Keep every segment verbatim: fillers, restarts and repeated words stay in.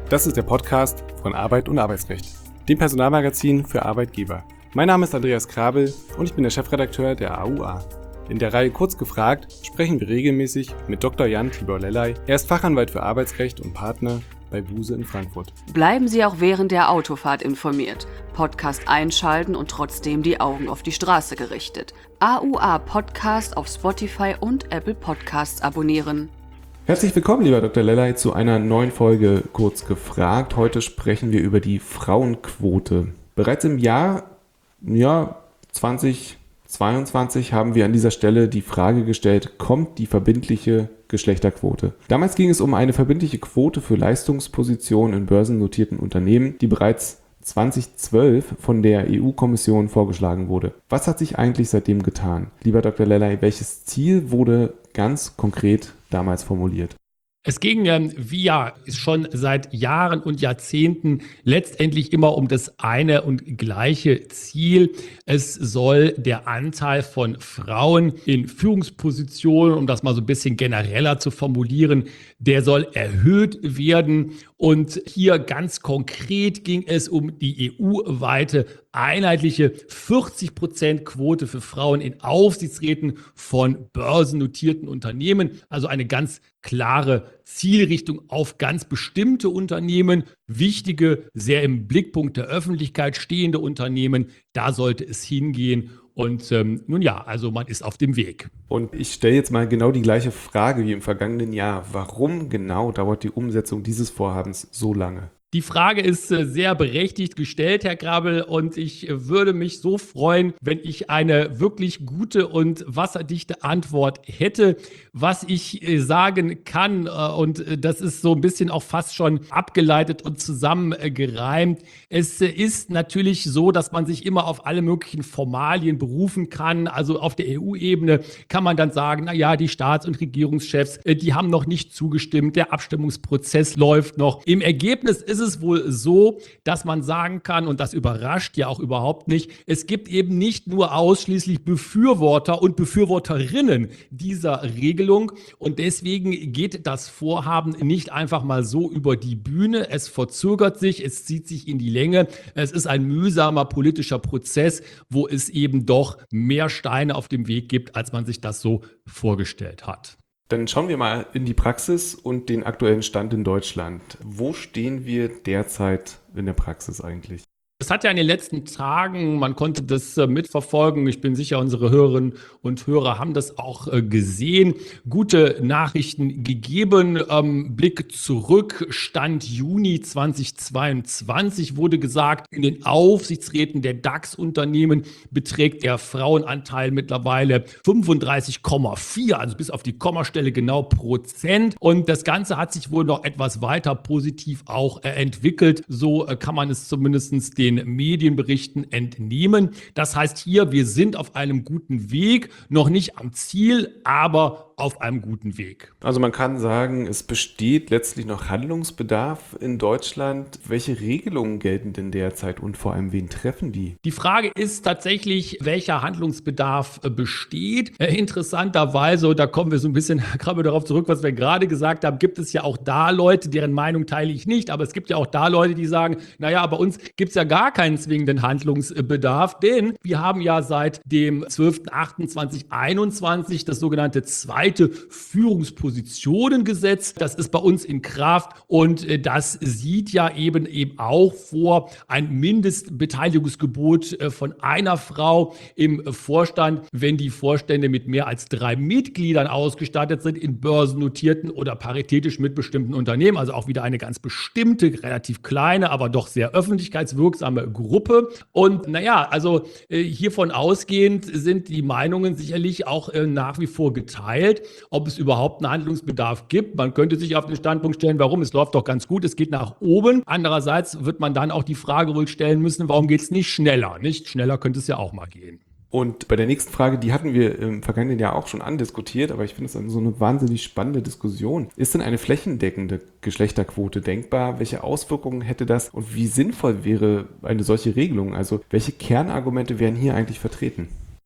Das ist der Podcast von Arbeit und Arbeitsrecht, dem Personalmagazin für Arbeitgeber. Mein Name ist Andreas Krabel und ich bin der Chefredakteur der A U A. In der Reihe Kurz gefragt sprechen wir regelmäßig mit Doktor Jan Tibor Lellay. Er ist Fachanwalt für Arbeitsrecht und Partner bei Buse in Frankfurt. Bleiben Sie auch während der Autofahrt informiert. Podcast einschalten und trotzdem die Augen auf die Straße gerichtet. A U A Podcast auf Spotify und Apple Podcasts abonnieren. Herzlich willkommen, lieber Doktor Lellay, zu einer neuen Folge Kurz gefragt. Heute sprechen wir über die Frauenquote. Bereits im Jahr ja, zweitausendzweiundzwanzig haben wir an dieser Stelle die Frage gestellt, kommt die verbindliche Geschlechterquote? Damals ging es um eine verbindliche Quote für Leistungspositionen in börsennotierten Unternehmen, die bereits zweitausendzwölf von der E U-Kommission vorgeschlagen wurde. Was hat sich eigentlich seitdem getan? Lieber Doktor Lellay, welches Ziel wurde ganz konkret damals formuliert? Es ging, ähm, wie ja schon seit Jahren und Jahrzehnten, letztendlich immer um das eine und gleiche Ziel. Es soll der Anteil von Frauen in Führungspositionen, um das mal so ein bisschen genereller zu formulieren, der soll erhöht werden. Und hier ganz konkret ging es um die E U-weite einheitliche vierzig Prozent Quote für Frauen in Aufsichtsräten von börsennotierten Unternehmen. Also eine ganz klare Zielrichtung auf ganz bestimmte Unternehmen, wichtige, sehr im Blickpunkt der Öffentlichkeit stehende Unternehmen. Da sollte es hingehen. Und ähm, nun ja, also man ist auf dem Weg. Und ich stelle jetzt mal genau die gleiche Frage wie im vergangenen Jahr. Warum genau dauert die Umsetzung dieses Vorhabens so lange? Die Frage ist äh, sehr berechtigt gestellt, Herr Krabel, und ich äh, würde mich so freuen, wenn ich eine wirklich gute und wasserdichte Antwort hätte. Was ich äh, sagen kann, äh, und äh, das ist so ein bisschen auch fast schon abgeleitet und zusammengereimt, es äh, ist natürlich so, dass man sich immer auf alle möglichen Formalien berufen kann. Also auf der E U-Ebene kann man dann sagen, na ja, die Staats- und Regierungschefs, äh, die haben noch nicht zugestimmt, der Abstimmungsprozess läuft noch. Im Ergebnis ist es wohl so, dass man sagen kann, und das überrascht ja auch überhaupt nicht, es gibt eben nicht nur ausschließlich Befürworter und Befürworterinnen dieser Regelung, und deswegen geht das Vorhaben nicht einfach mal so über die Bühne. Es verzögert sich, es zieht sich in die Länge. Es ist ein mühsamer politischer Prozess, wo es eben doch mehr Steine auf dem Weg gibt, als man sich das so vorgestellt hat. Dann schauen wir mal in die Praxis und den aktuellen Stand in Deutschland. Wo stehen wir derzeit in der Praxis eigentlich? Es hat ja in den letzten Tagen, man konnte das äh, mitverfolgen, ich bin sicher, unsere Hörerinnen und Hörer haben das auch äh, gesehen, gute Nachrichten gegeben. Ähm, Blick zurück, Stand Juni zweitausendzweiundzwanzig wurde gesagt, in den Aufsichtsräten der DAX-Unternehmen beträgt der Frauenanteil mittlerweile fünfunddreißig Komma vier, also bis auf die Kommastelle genau Prozent. Und das Ganze hat sich wohl noch etwas weiter positiv auch äh, entwickelt. So äh, kann man es zumindest den Medienberichten entnehmen. Das heißt hier, wir sind auf einem guten Weg, noch nicht am Ziel, aber auf einem guten Weg. Also man kann sagen, es besteht letztlich noch Handlungsbedarf in Deutschland. Welche Regelungen gelten denn derzeit und vor allem wen treffen die? Die Frage ist tatsächlich, welcher Handlungsbedarf besteht. Äh, interessanterweise, und da kommen wir so ein bisschen gerade darauf zurück, was wir gerade gesagt haben, gibt es ja auch da Leute, deren Meinung teile ich nicht, aber es gibt ja auch da Leute, die sagen, naja, bei uns gibt es ja gar keinen zwingenden Handlungsbedarf, denn wir haben ja seit dem zwölften achten zweitausendeinundzwanzig das sogenannte zweite Führungspositionengesetz. Das ist bei uns in Kraft und das sieht ja eben eben auch vor ein Mindestbeteiligungsgebot von einer Frau im Vorstand, wenn die Vorstände mit mehr als drei Mitgliedern ausgestattet sind in börsennotierten oder paritätisch mitbestimmten Unternehmen. Also auch wieder eine ganz bestimmte, relativ kleine, aber doch sehr öffentlichkeitswirksame Gruppe. Und naja, also äh, hiervon ausgehend sind die Meinungen sicherlich auch äh, nach wie vor geteilt, ob es überhaupt einen Handlungsbedarf gibt. Man könnte sich auf den Standpunkt stellen, warum? Es läuft doch ganz gut, es geht nach oben. Andererseits wird man dann auch die Frage wohl stellen müssen, warum geht es nicht schneller? Nicht schneller könnte es ja auch mal gehen. Und bei der nächsten Frage, die hatten wir im vergangenen Jahr auch schon andiskutiert, aber ich finde es so eine wahnsinnig spannende Diskussion. Ist denn eine flächendeckende Geschlechterquote denkbar? Welche Auswirkungen hätte das und wie sinnvoll wäre eine solche Regelung? Also welche Kernargumente wären hier eigentlich vertreten?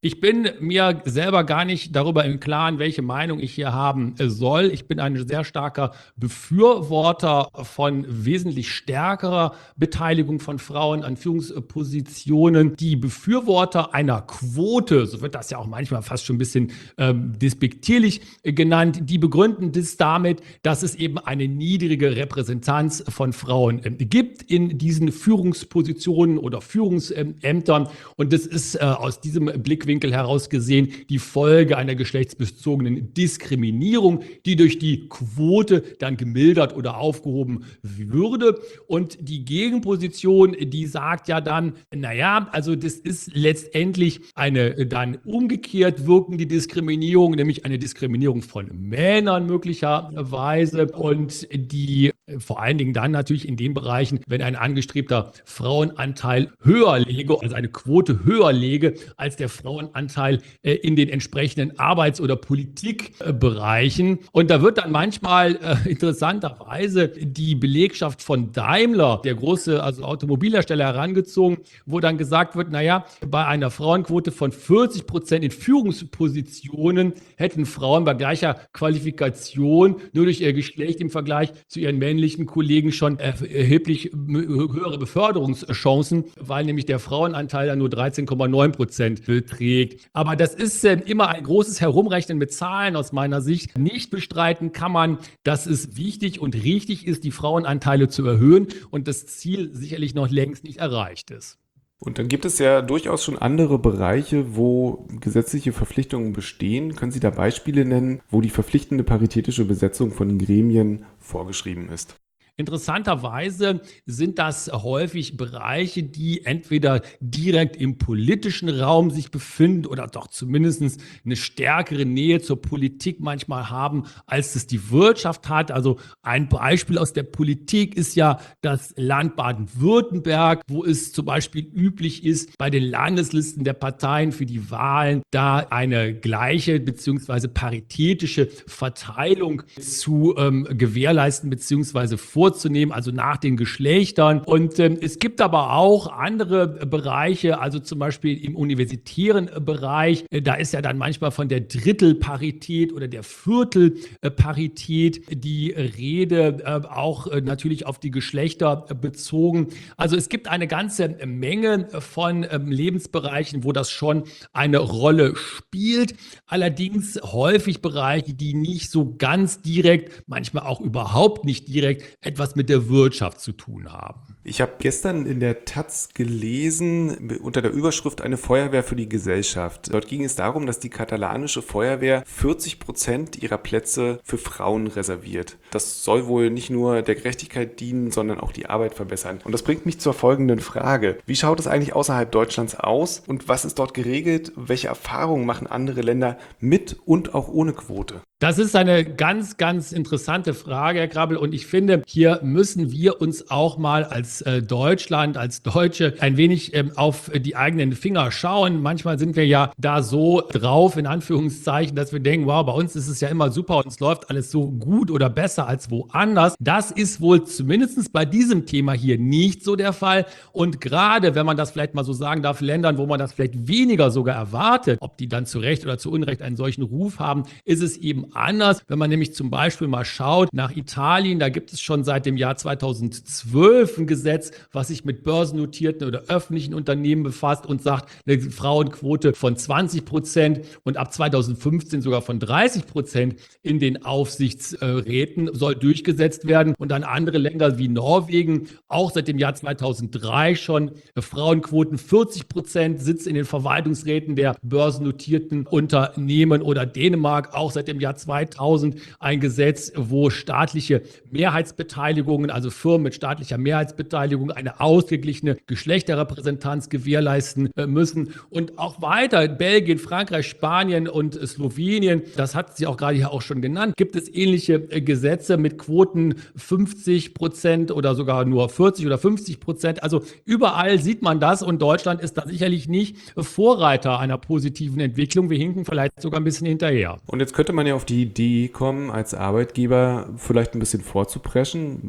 Ich bin mir selber gar nicht darüber im Klaren, welche Meinung ich hier haben soll. Ich bin ein sehr starker Befürworter von wesentlich stärkerer Beteiligung von Frauen an Führungspositionen. Die Befürworter einer Quote, so wird das ja auch manchmal fast schon ein bisschen ähm, despektierlich genannt, die begründen das damit, dass es eben eine niedrige Repräsentanz von Frauen äh, gibt in diesen Führungspositionen oder Führungsämtern. Und das ist äh, aus diesem Blickwinkel heraus gesehen die Folge einer geschlechtsbezogenen Diskriminierung, die durch die Quote dann gemildert oder aufgehoben würde. Und die Gegenposition, die sagt ja dann, naja, also das ist letztendlich eine dann umgekehrt wirkende Diskriminierung, nämlich eine Diskriminierung von Männern möglicherweise und die vor allen Dingen dann natürlich in den Bereichen, wenn ein angestrebter Frauenanteil höher läge, also eine Quote höher läge als der Frauenanteil äh, in den entsprechenden Arbeits- oder Politikbereichen. Und da wird dann manchmal äh, interessanterweise die Belegschaft von Daimler, der große also Automobilhersteller, herangezogen, wo dann gesagt wird, naja, bei einer Frauenquote von vierzig Prozent in Führungspositionen hätten Frauen bei gleicher Qualifikation nur durch ihr Geschlecht im Vergleich zu ihren männlichen Kollegen schon erheblich höhere Beförderungschancen, weil nämlich der Frauenanteil dann nur dreizehn Komma neun Prozent beträgt. Aber das ist äh, immer ein großes Herumrechnen mit Zahlen aus meiner Sicht. Nicht bestreiten kann man, dass es wichtig und richtig ist, die Frauenanteile zu erhöhen und das Ziel sicherlich noch längst nicht erreicht ist. Und dann gibt es ja durchaus schon andere Bereiche, wo gesetzliche Verpflichtungen bestehen. Können Sie da Beispiele nennen, wo die verpflichtende paritätische Besetzung von den Gremien vorgeschrieben ist? Interessanterweise sind das häufig Bereiche, die entweder direkt im politischen Raum sich befinden oder doch zumindest eine stärkere Nähe zur Politik manchmal haben, als es die Wirtschaft hat. Also ein Beispiel aus der Politik ist ja das Land Baden-Württemberg, wo es zum Beispiel üblich ist, bei den Landeslisten der Parteien für die Wahlen da eine gleiche bzw. paritätische Verteilung zu ähm, gewährleisten bzw. vorzunehmen. Also nach den Geschlechtern. Und ähm, es gibt aber auch andere Bereiche, also zum Beispiel im universitären Bereich, äh, da ist ja dann manchmal von der Drittelparität oder der Viertelparität die Rede, äh, auch äh, natürlich auf die Geschlechter äh, bezogen. Also es gibt eine ganze Menge von ähm, Lebensbereichen, wo das schon eine Rolle spielt. Allerdings häufig Bereiche, die nicht so ganz direkt, manchmal auch überhaupt nicht direkt etwas mit der Wirtschaft zu tun haben. Ich habe gestern in der Taz gelesen, unter der Überschrift Eine Feuerwehr für die Gesellschaft. Dort ging es darum, dass die katalanische Feuerwehr vierzig Prozent ihrer Plätze für Frauen reserviert. Das soll wohl nicht nur der Gerechtigkeit dienen, sondern auch die Arbeit verbessern. Und das bringt mich zur folgenden Frage. Wie schaut es eigentlich außerhalb Deutschlands aus und was ist dort geregelt? Welche Erfahrungen machen andere Länder mit und auch ohne Quote? Das ist eine ganz, ganz interessante Frage, Herr Krabbel. Und ich finde, hier müssen wir uns auch mal als äh, Deutschland, als Deutsche ein wenig ähm, auf die eigenen Finger schauen. Manchmal sind wir ja da so drauf, in Anführungszeichen, dass wir denken, wow, bei uns ist es ja immer super und es läuft alles so gut oder besser als woanders. Das ist wohl zumindest bei diesem Thema hier nicht so der Fall. Und gerade, wenn man das vielleicht mal so sagen darf, Ländern, wo man das vielleicht weniger sogar erwartet, ob die dann zu Recht oder zu Unrecht einen solchen Ruf haben, ist es eben anders. Wenn man nämlich zum Beispiel mal schaut nach Italien, da gibt es schon seit dem Jahr zweitausendzwölf ein Gesetz, was sich mit börsennotierten oder öffentlichen Unternehmen befasst und sagt, eine Frauenquote von zwanzig Prozent und ab zweitausendfünfzehn sogar von dreißig Prozent in den Aufsichtsräten soll durchgesetzt werden. Und dann andere Länder wie Norwegen, auch seit dem Jahr zweitausenddrei schon Frauenquoten vierzig Prozent, Sitz in den Verwaltungsräten der börsennotierten Unternehmen, oder Dänemark auch seit dem Jahr zweitausend ein Gesetz, wo staatliche Mehrheitsbeteiligungen, also Firmen mit staatlicher Mehrheitsbeteiligung, eine ausgeglichene Geschlechterrepräsentanz gewährleisten müssen. Und auch weiter, Belgien, Frankreich, Spanien und Slowenien, das hat sie auch gerade hier auch schon genannt, gibt es ähnliche Gesetze mit Quoten fünfzig Prozent oder sogar nur vierzig oder fünfzig Prozent. Also überall sieht man das, und Deutschland ist da sicherlich nicht Vorreiter einer positiven Entwicklung. Wir hinken vielleicht sogar ein bisschen hinterher. Und jetzt könnte man ja auf die Idee kommen, als Arbeitgeber vielleicht ein bisschen vorzupreschen.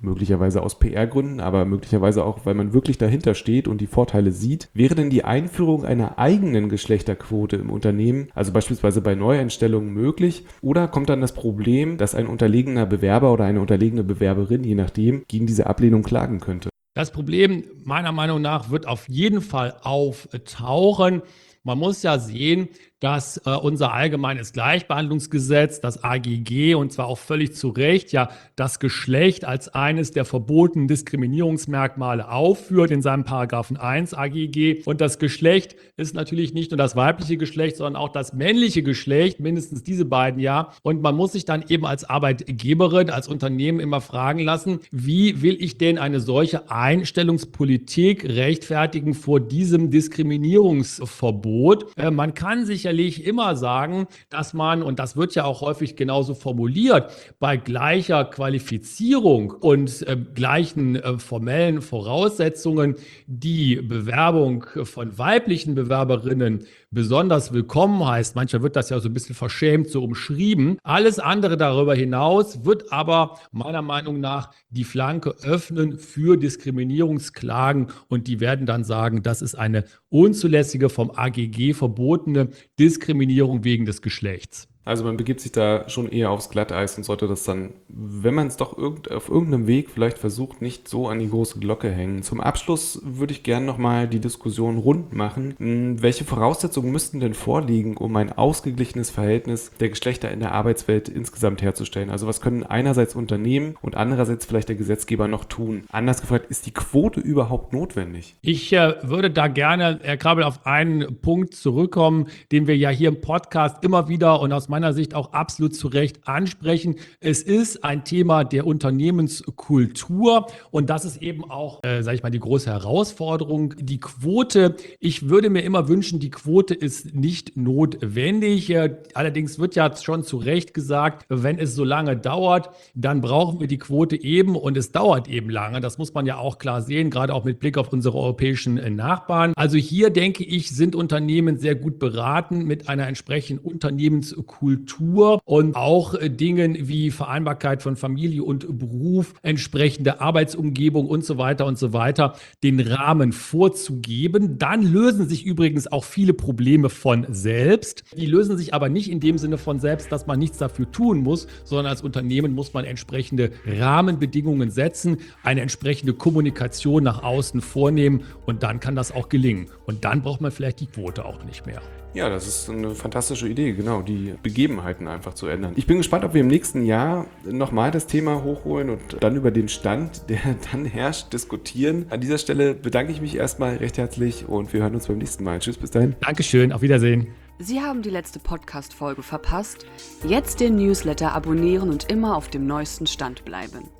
möglicherweise aus P R-Gründen, aber möglicherweise auch, weil man wirklich dahinter steht und die Vorteile sieht. Wäre denn die Einführung einer eigenen Geschlechterquote im Unternehmen, also beispielsweise bei Neueinstellungen, möglich? Oder kommt dann das Problem, dass ein unterlegener Bewerber oder eine unterlegene Bewerberin, je nachdem, gegen diese Ablehnung klagen könnte? Das Problem meiner Meinung nach wird auf jeden Fall auftauchen. Man muss ja sehen, dass äh, unser allgemeines Gleichbehandlungsgesetz, das A G G, und zwar auch völlig zu Recht, ja das Geschlecht als eines der verbotenen Diskriminierungsmerkmale aufführt in seinem Paragraphen eins A G G. Und das Geschlecht ist natürlich nicht nur das weibliche Geschlecht, sondern auch das männliche Geschlecht, mindestens diese beiden ja. Und man muss sich dann eben als Arbeitgeberin, als Unternehmen immer fragen lassen, wie will ich denn eine solche Einstellungspolitik rechtfertigen vor diesem Diskriminierungsverbot? Äh, man kann sicherlich immer sagen, dass man, und das wird ja auch häufig genauso formuliert, bei gleicher Qualifizierung und äh, gleichen äh, formellen Voraussetzungen die Bewerbung von weiblichen Bewerberinnen besonders willkommen heißt. Manchmal wird das ja so ein bisschen verschämt so umschrieben. Alles andere darüber hinaus wird aber meiner Meinung nach die Flanke öffnen für Diskriminierungsklagen und die werden dann sagen, das ist eine unzulässige, vom A G G verbotene Diskriminierung wegen des Geschlechts. Also man begibt sich da schon eher aufs Glatteis und sollte das dann, wenn man es doch irgend, auf irgendeinem Weg vielleicht versucht, nicht so an die große Glocke hängen. Zum Abschluss würde ich gerne nochmal die Diskussion rund machen. Welche Voraussetzungen müssten denn vorliegen, um ein ausgeglichenes Verhältnis der Geschlechter in der Arbeitswelt insgesamt herzustellen? Also was können einerseits Unternehmen und andererseits vielleicht der Gesetzgeber noch tun? Anders gefragt, ist die Quote überhaupt notwendig? Ich äh, würde da gerne, Herr Krabbel, auf einen Punkt zurückkommen, den wir ja hier im Podcast immer wieder und aus meiner Sicht auch absolut zu Recht ansprechen. Es ist ein Thema der Unternehmenskultur und das ist eben auch, äh, sage ich mal, die große Herausforderung. Die Quote, ich würde mir immer wünschen, die Quote ist nicht notwendig. Äh, allerdings wird ja schon zu Recht gesagt, wenn es so lange dauert, dann brauchen wir die Quote eben und es dauert eben lange. Das muss man ja auch klar sehen, gerade auch mit Blick auf unsere europäischen äh, Nachbarn. Also hier denke ich, sind Unternehmen sehr gut beraten mit einer entsprechenden Unternehmenskultur Kultur und auch äh, Dingen wie Vereinbarkeit von Familie und Beruf, entsprechende Arbeitsumgebung und so weiter und so weiter, den Rahmen vorzugeben. Dann lösen sich übrigens auch viele Probleme von selbst. Die lösen sich aber nicht in dem Sinne von selbst, dass man nichts dafür tun muss, sondern als Unternehmen muss man entsprechende Rahmenbedingungen setzen, eine entsprechende Kommunikation nach außen vornehmen und dann kann das auch gelingen. Und dann braucht man vielleicht die Quote auch nicht mehr. Ja, das ist eine fantastische Idee, genau, die Begebenheiten einfach zu ändern. Ich bin gespannt, ob wir im nächsten Jahr nochmal das Thema hochholen und dann über den Stand, der dann herrscht, diskutieren. An dieser Stelle bedanke ich mich erstmal recht herzlich und wir hören uns beim nächsten Mal. Tschüss, bis dahin. Dankeschön, auf Wiedersehen. Sie haben die letzte Podcast-Folge verpasst. Jetzt den Newsletter abonnieren und immer auf dem neuesten Stand bleiben.